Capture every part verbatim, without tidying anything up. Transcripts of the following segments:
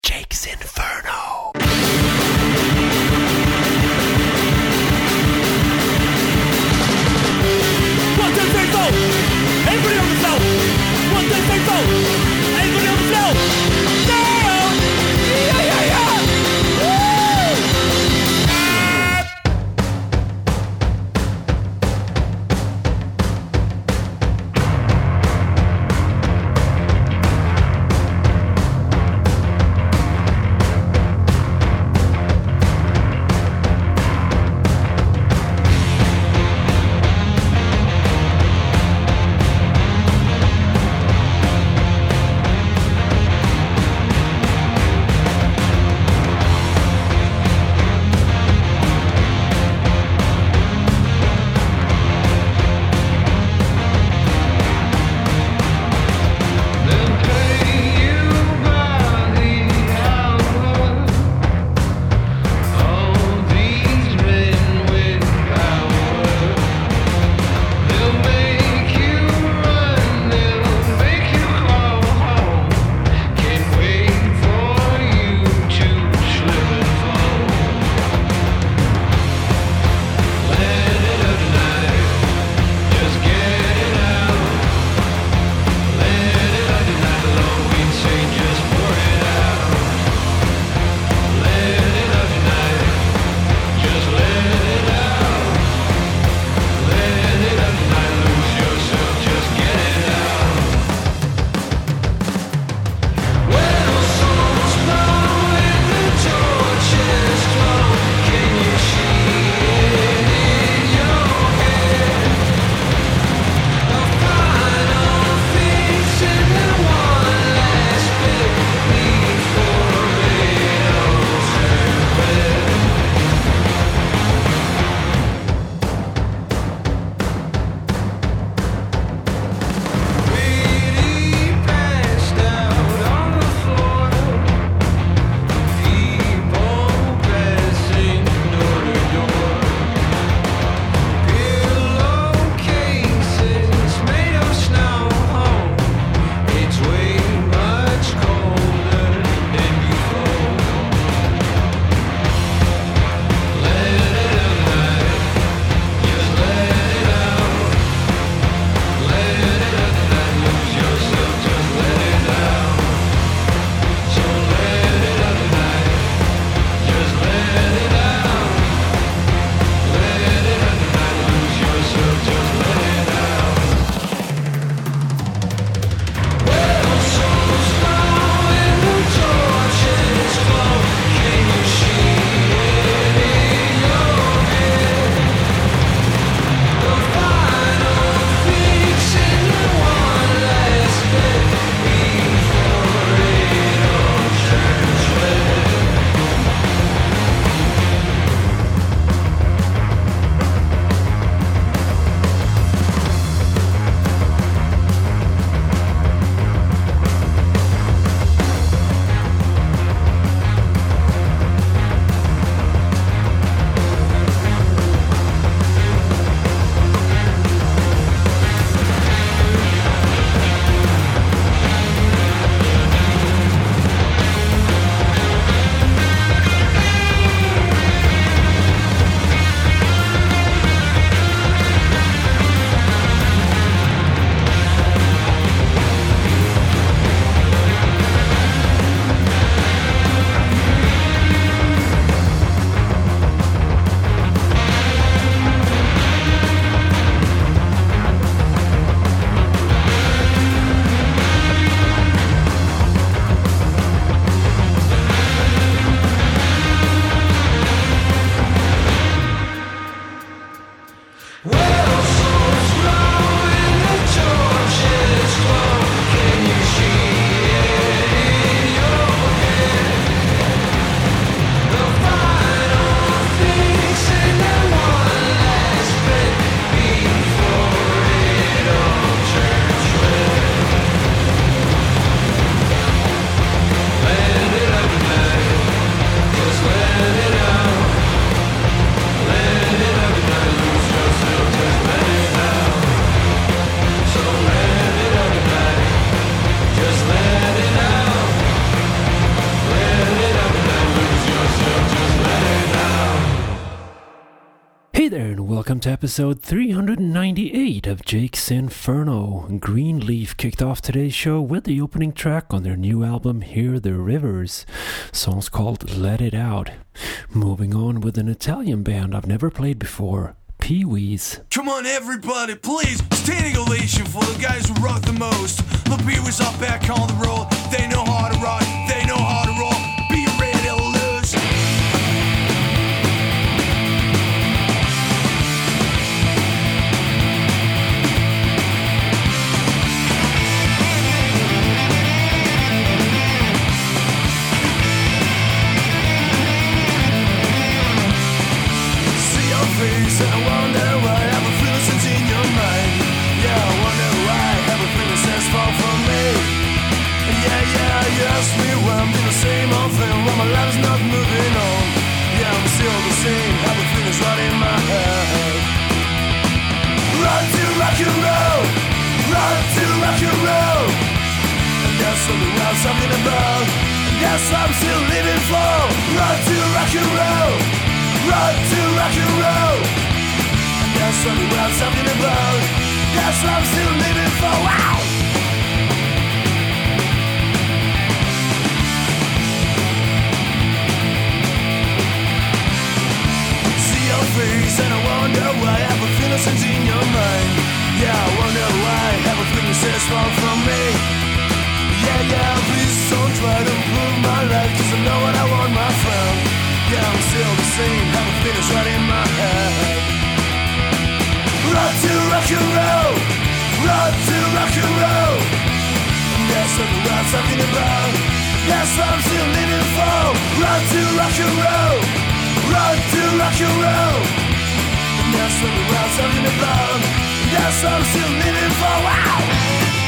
Jake's Inferno. One, two, three, four. Everybody on the floor. One, two, three, four. Everybody on the floor. Down. Yeah, yeah, yeah. Woo. Welcome to episode three ninety-eight of Jake's Inferno. Greenleaf kicked off today's show with the opening track on their new album Hear the Rivers. Song's called Let It Out. Moving on with an Italian band I've never played before, Pee-wees. Come on everybody, please, standing ovation for the guys who rock the most. The Pee-wees are back on the road, they know how to rock, they know how to roll, be ready to lose. And I wonder why everything is in your mind. Yeah, I wonder why everything is as far from me. Yeah, yeah, you ask me why I'm doing the same old thing, why my life is not moving on. Yeah, I'm still the same, everything is right in my head. Run to rock and roll, run to rock and roll. And that's something I'm talking about, and that's what I'm still living for. Run to rock and roll, run to rock and roll. That's something I'm talking about, that's what I'm still living for. Wow! See your face and I wonder why everything is in your mind. Yeah, I wonder why everything is as far from me. Yeah, yeah, please don't try to improve my life, cause I know what I want, my friend. Yeah, I'm still the same, everything is right in my head. Run to rock and roll, run to rock and roll. And that's what I'm talking about, that's what I'm still living for. Run to rock and roll, run to rock and roll. And that's what I'm talking about, that's what I'm still living for. Wow!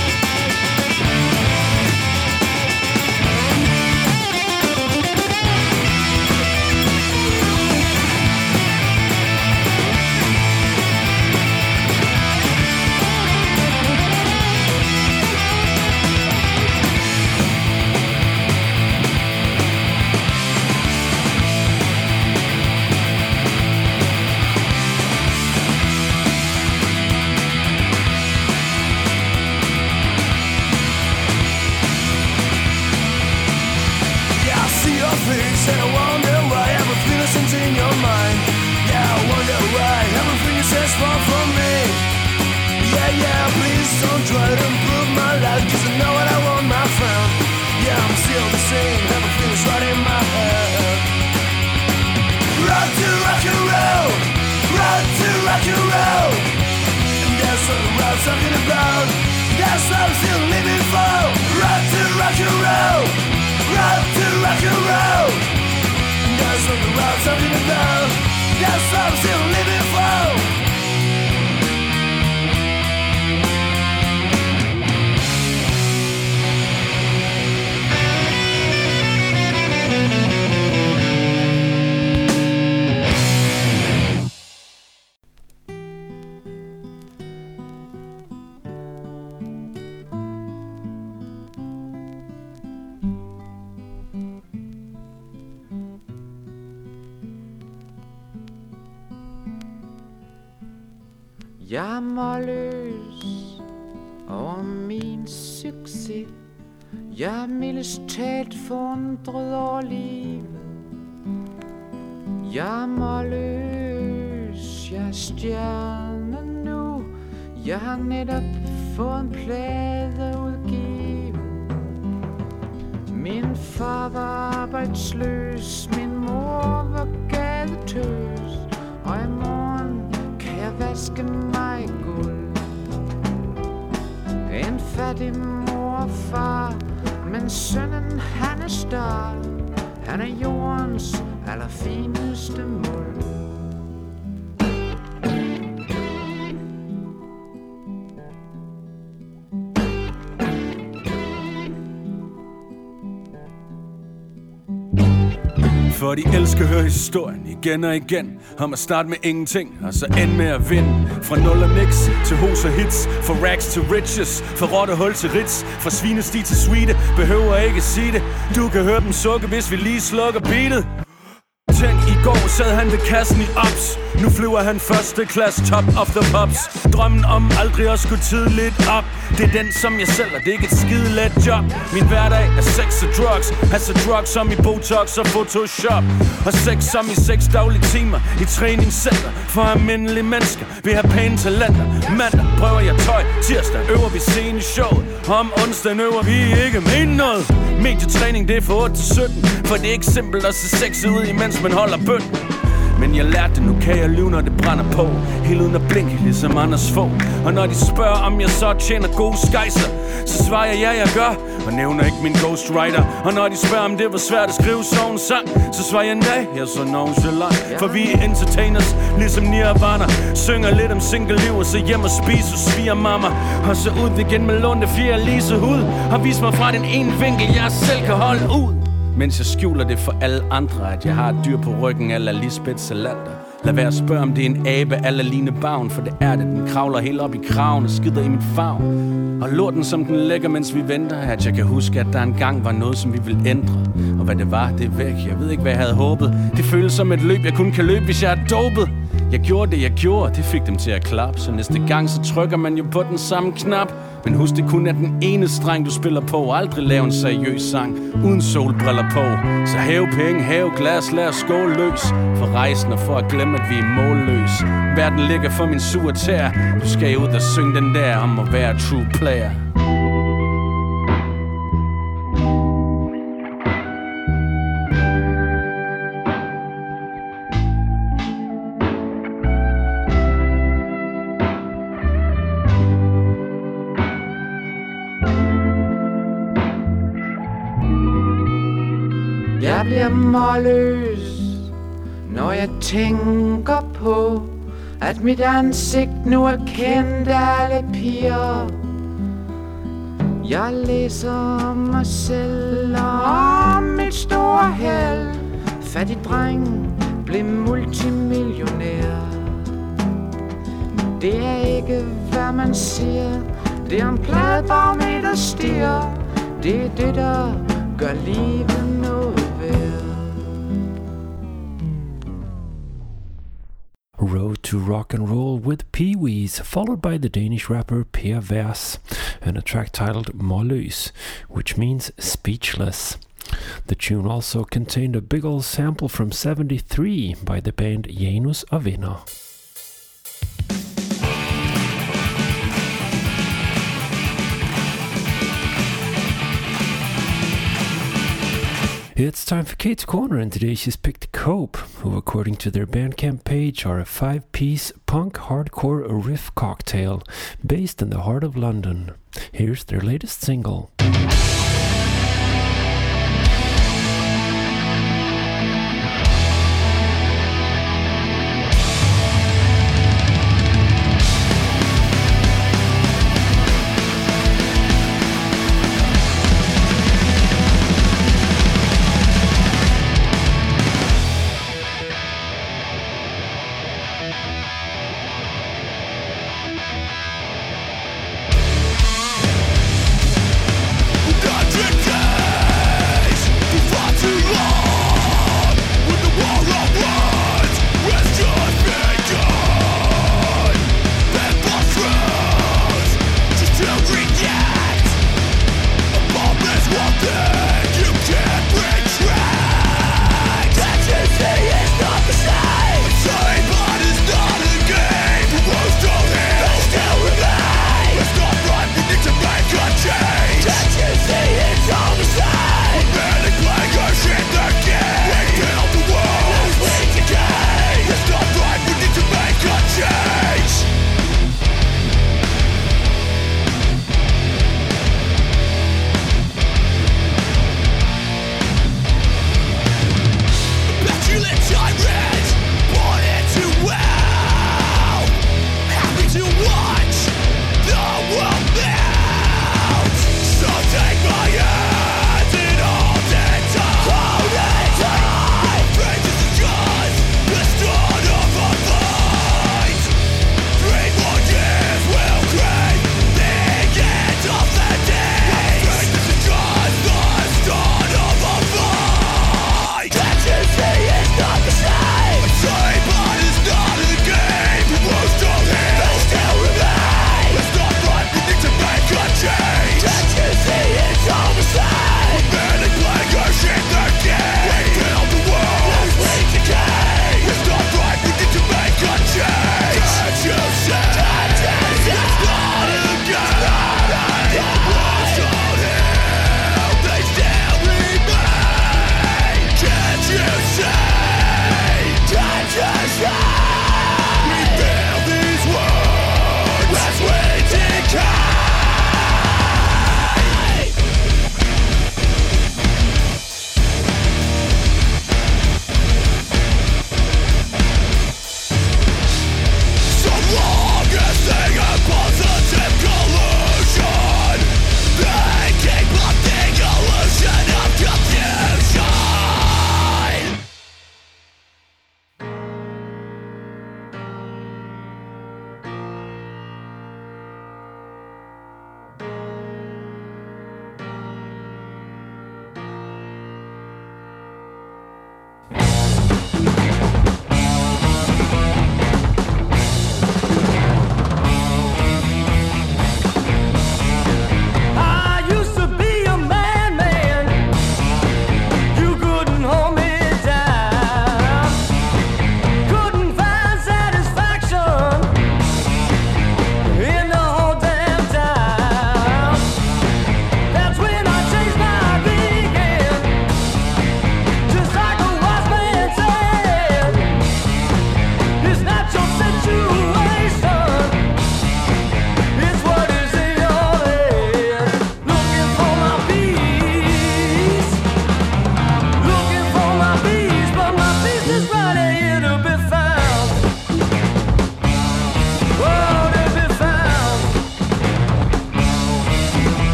And I wonder why everything is in your mind. Yeah, I wonder why everything is as far from me. Yeah, yeah, please don't try to improve my life, cause I know what I want, my friend. Yeah, I'm still the same, everything is right in my head. Run to rock and roll, run to rock and roll. And that's what I'm talking about, that's what I'm still living for. Run to rock and roll, run to rock and roll. That's what I'm talking about, that's what I'm still living for. Jammerløs over min succes. Jeg er mildest talt forundret over livet. Jammerløs, jeg er stjerne nu. Jeg har netop fået en plade udgivet. Min far var arbejdsløs, min mor var gadetøs, og i morgen kan jeg vaske mig i guld. En fattig mor og far, men sønnen han er star. Han er jordens allerfineste muld. For de elsker at høre historien igen og igen, om at starte med ingenting og så ende med at vinde. Fra nul og niks til hos og hits, fra rags til riches, fra rottehul til ritz, fra svinesti til suite. Behøver ikke sige det, du kan høre dem sukke, hvis vi lige slukker beatet. Tænk, i går sad han ved kassen i Ops. Nu flyver han første klasse, top of the pops. Drømmen om aldrig at skulle tidligt op. Det er den, som jeg sælger, det er ikke et skide let job. Min hverdag er sex og drugs. Altså drugs som i Botox og Photoshop. Og sex som i seks daglige timer i træningscenter. For almindelige mennesker vil have pæne talenter. Mandag prøver jeg tøj, tirsdag øver vi scene i showet. Om onsdagen øver vi ikke mene noget. Medietræning det er for otte til sytten. For det er ikke simpelt at se sexet ud, imens man holder bøn. Men jeg lærte det, nu kan jeg lyve, når det brænder på. Helt uden at blinke, ligesom Anders Fogh. Og når de spørger, om jeg så tjener gode skejser, så svarer jeg, ja, jeg gør, og nævner ikke min ghostwriter. Og når de spørger, om det var svært at skrive sådan en sang, så svarer jeg, nej, jeg er så nonchalant. For vi er entertainers, ligesom Nirvana. Synger lidt om single-liv, og så hjem og spise hos svigermamma. Og så ud igen med lånte fjer Lise hud. Har vist mig fra den ene vinkel, jeg selv kan holde ud. Mens jeg skjuler det for alle andre, at jeg har et dyr på ryggen a la Lisbeth Salander. Lad være at spørge, om det er en abe a la Line Bavn, for det er det, den kravler helt op i kraven og skider i mit favn. Og lorten som den lægger, mens vi venter, at jeg kan huske, at der engang var noget, som vi ville ændre. Og hvad det var, det er væk. Jeg ved ikke, hvad jeg havde håbet. Det føles som et løb, jeg kun kan løbe, hvis jeg er dopet. Jeg gjorde det, jeg gjorde, det fik dem til at klappe. Så næste gang, så trykker man jo på den samme knap. Men husk, det kun er den ene streng, du spiller på. Og aldrig lave en seriøs sang uden solbriller på. Så hæv penge, hæv glas, lad os skåle løs. For rejsen og for at glemme, at vi er målløs. Verden ligger for min sure tær. Du skal ud og synge den der om at være true player. Jeg bliver målløs, når jeg tænker på, at mit ansigt nu er kendt af alle piger. Jeg læser om mig selv og om mit store held. Fattig dreng blev multimillionær. Det er ikke hvad man siger, det er en pladebarometer stiger. Det er det der gør livet noget. Road to Rock and Roll with Pee-wees, followed by the Danish rapper Per Vers, and a track titled Målløs, which means speechless. The tune also contained a big old sample from seventy-three by the band Janus og Venner. It's time for Kate's Corner, and today she's picked Cope, who according to their Bandcamp page are a five-piece punk hardcore riff cocktail based in the heart of London. Here's their latest single.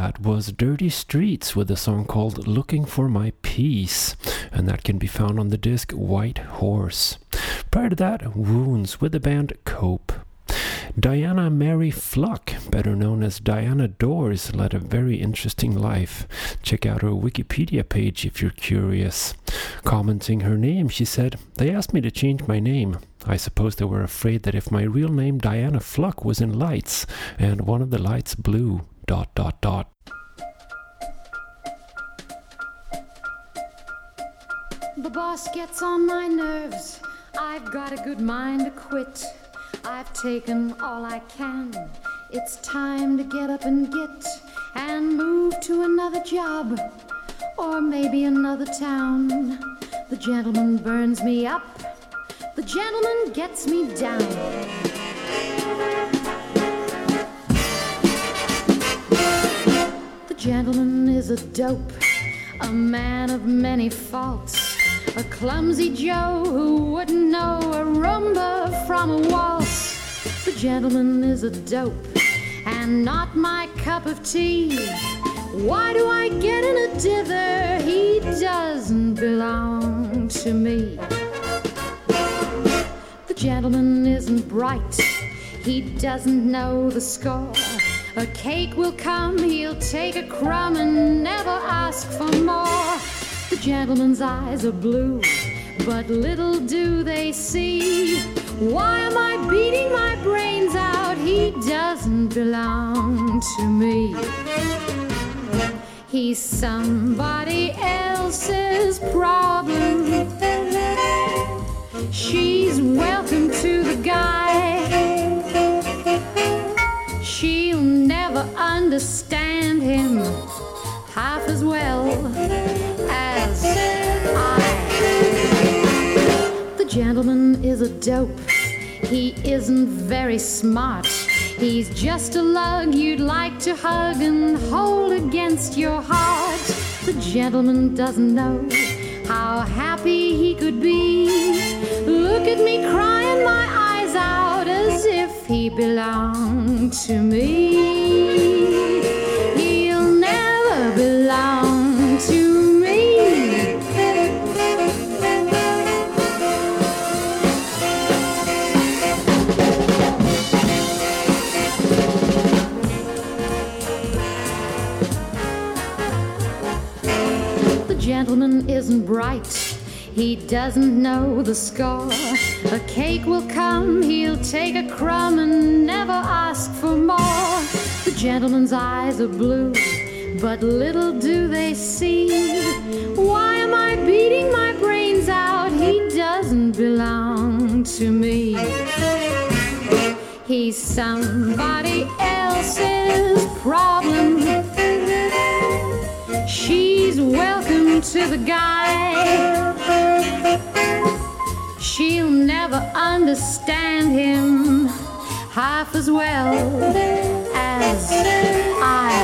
that was Dirty Streets with a song called Looking for My Peace, and that can be found on the disc White Horse. Prior to that, Wounds with the band Cope. Diana Mary Fluck, better known as Diana Dors, led a very interesting life. Check out her Wikipedia page if you're curious. Commenting her name, she said, "They asked me to change my name. I suppose they were afraid that if my real name Diana Fluck was in lights, and one of the lights blew, dot dot dot." The boss gets on my nerves. I've got a good mind to quit. I've taken all I can. It's time to get up and get and move to another job or maybe another town. The gentleman burns me up. The gentleman gets me down. The gentleman is a dope, a man of many faults, a clumsy Joe who wouldn't know a rumba from a waltz. The gentleman is a dope and not my cup of tea. Why do I get in a dither? He doesn't belong to me. The gentleman isn't bright. He doesn't know the score. A cake will come, he'll take a crumb and never ask for more. The gentleman's eyes are blue, but little do they see. Why am I beating my brains out? He doesn't belong to me. He's somebody else's problem. She's welcome to the guy. She'll never understand him half as well as I. The gentleman is a dope. He isn't very smart. He's just a lug you'd like to hug and hold against your heart. The gentleman doesn't know how happy he could be. Look at me crying my eyes out as if he belonged to me. He'll never belong to me. The gentleman isn't bright. He doesn't know the score. A cake will come, he'll take a crumb and never ask for more. The gentleman's eyes are blue, but little do they see. Why am I beating my brains out? He doesn't belong to me. He's somebody else's problem. She's welcome to the guy. She'll never understand him half as well as I.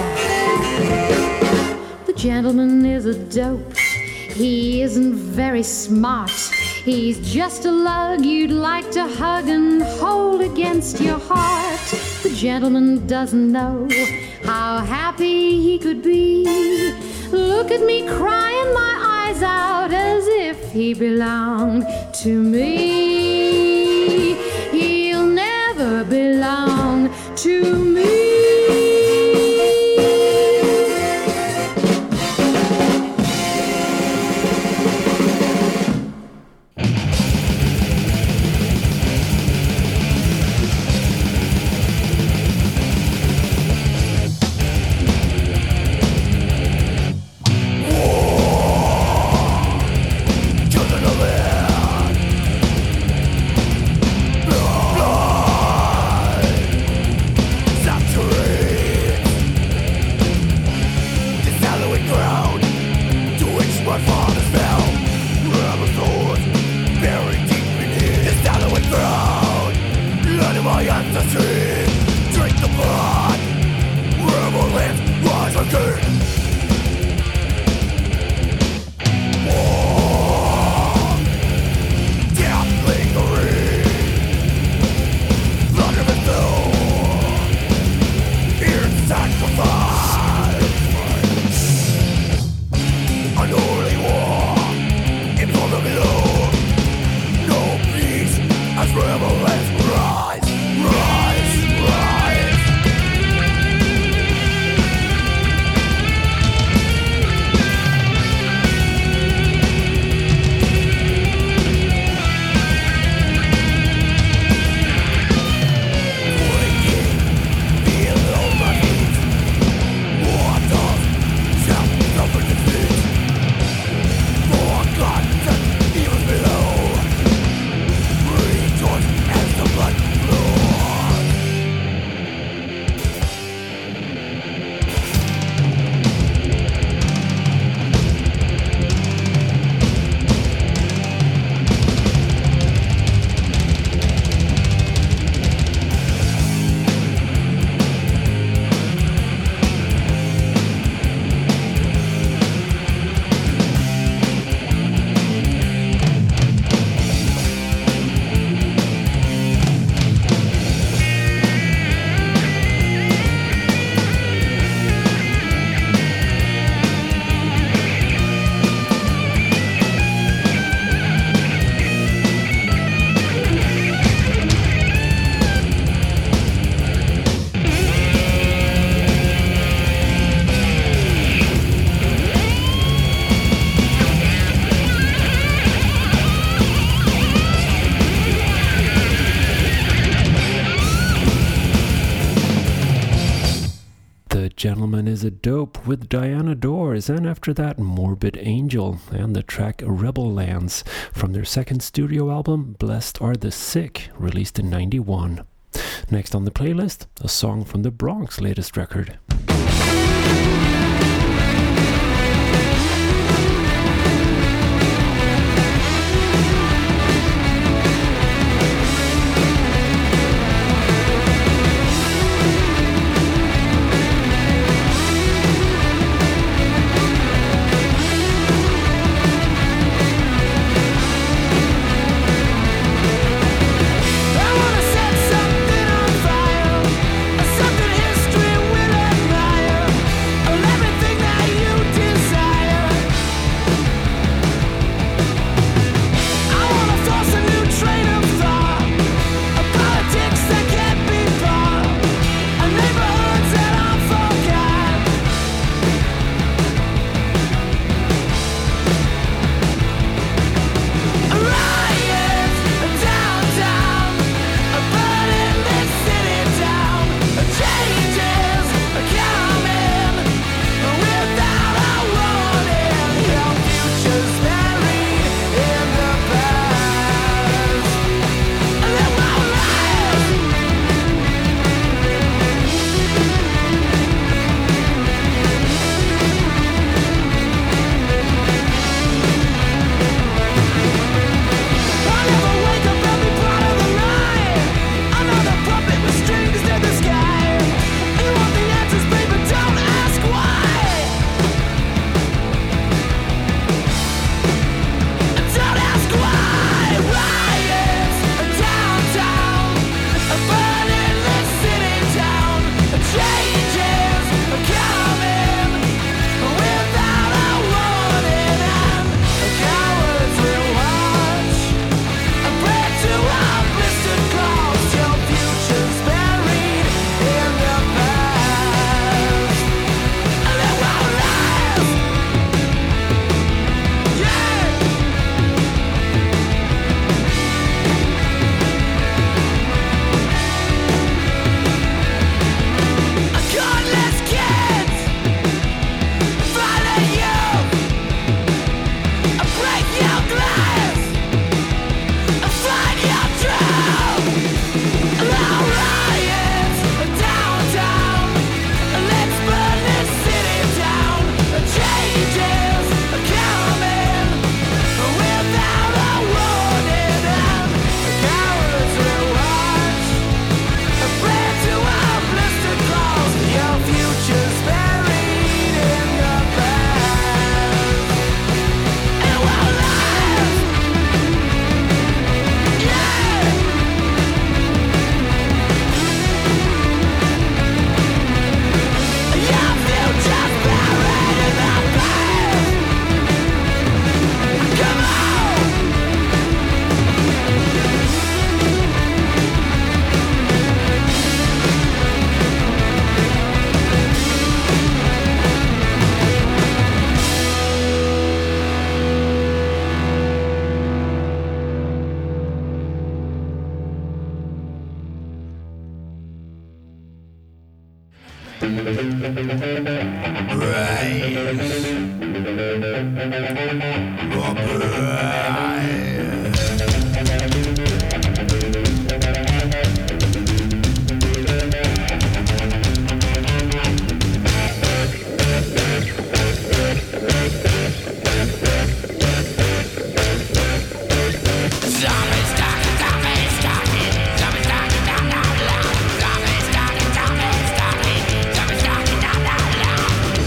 The gentleman is a dope. He isn't very smart. He's just a lug you'd like to hug and hold against your heart. The gentleman doesn't know how happy he could be. Look at me crying my eyes out as if he belonged to me. He'll never belong to me. Gentleman is a Dope with Diana Dors, and after that Morbid Angel and the track Rebel Lands from their second studio album Blessed Are the Sick, released in ninety-one. Next on the playlist, a song from the Bronx latest record.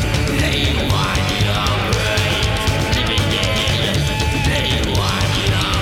They want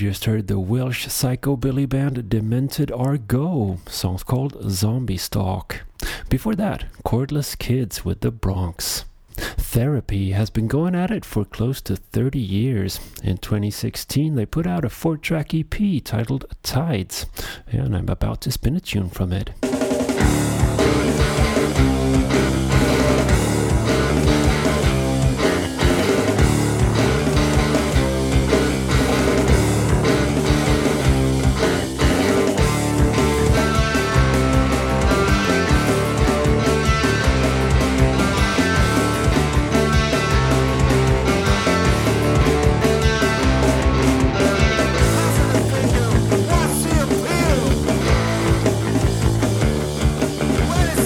just heard the Welsh psychobilly band Demented Argo, songs called Zombie Stalk. Before that, Cordless Kids with The Bronx. Therapy has been going at it for close to thirty years. In twenty sixteen, they put out a four-track E P titled Tides, and I'm about to spin a tune from it. What's the appeal?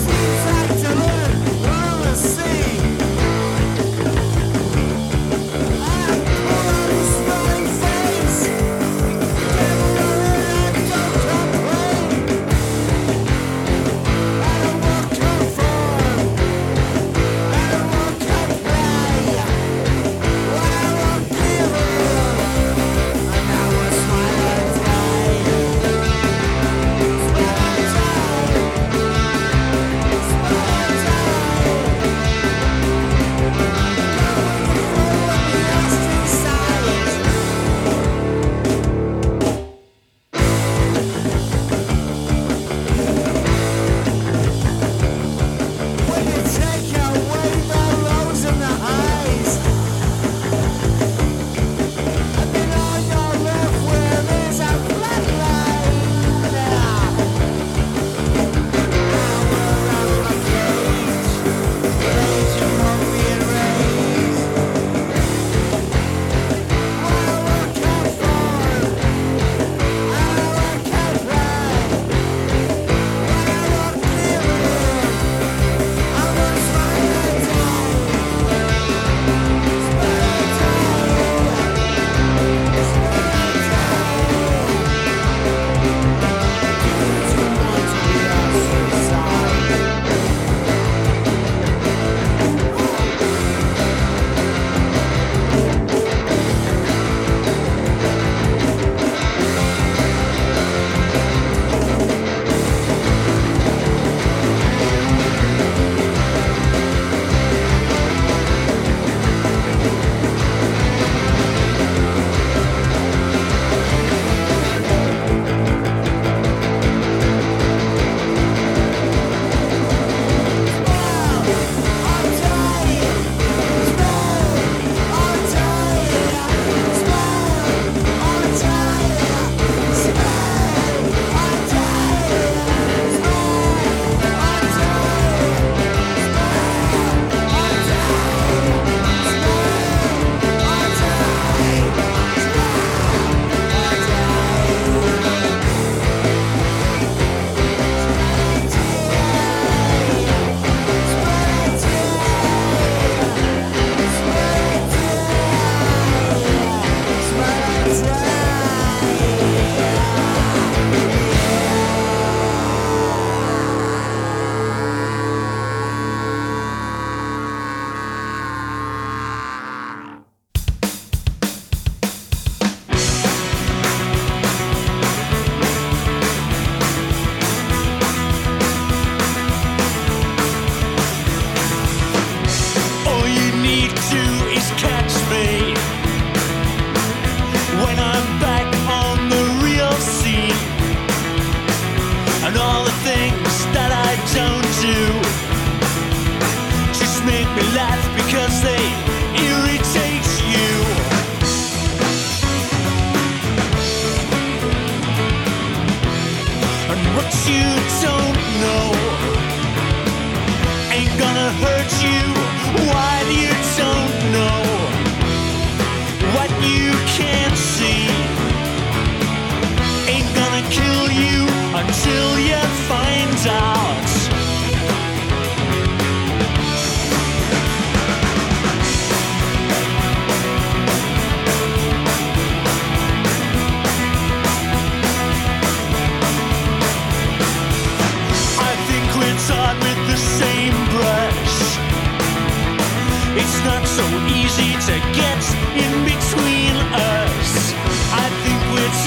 It's not so easy to get in between us. I think we're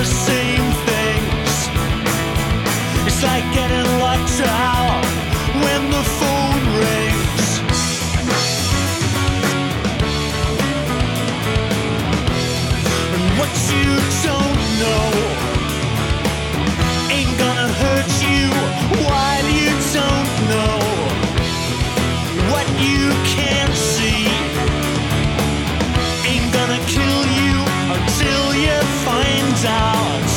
same things. It's like getting locked out when the phone rings. And what you don't know ain't gonna hurt you while you don't know what you can't see. Ain't gonna kill you until you find out.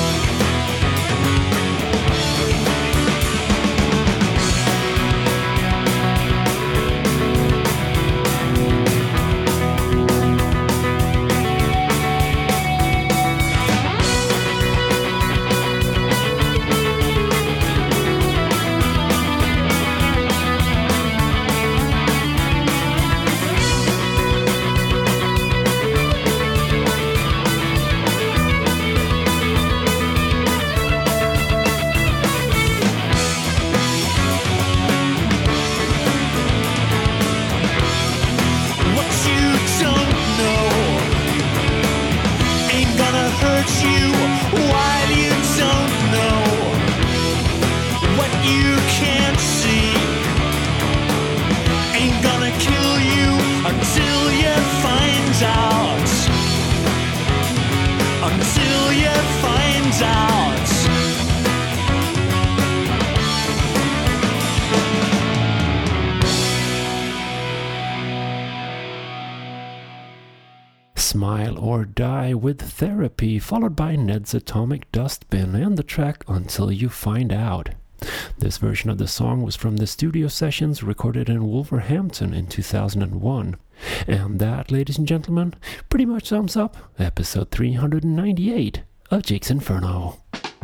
Smile or Die with Therapy, followed by Ned's Atomic Dustbin and the track Until You Find Out. This version of the song was from the studio sessions recorded in Wolverhampton in two thousand one. And that, ladies and gentlemen, pretty much sums up episode three hundred ninety-eight of Jake's Inferno.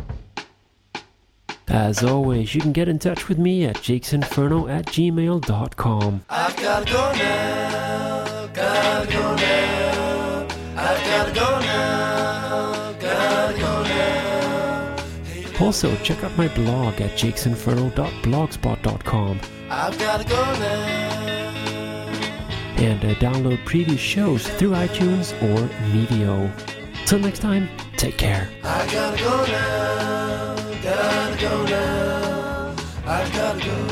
As always, you can get in touch with me at jakesinferno at gmail dot com. I've gotta go now, gotta go now, I've gotta go now, gotta go now. Also, check out my blog at jakesinferno dot blogspot dot com. I've gotta go now. And uh, download previous shows through iTunes or Mevio. Till next time, take care. I gotta go now, gotta go now, I've gotta go.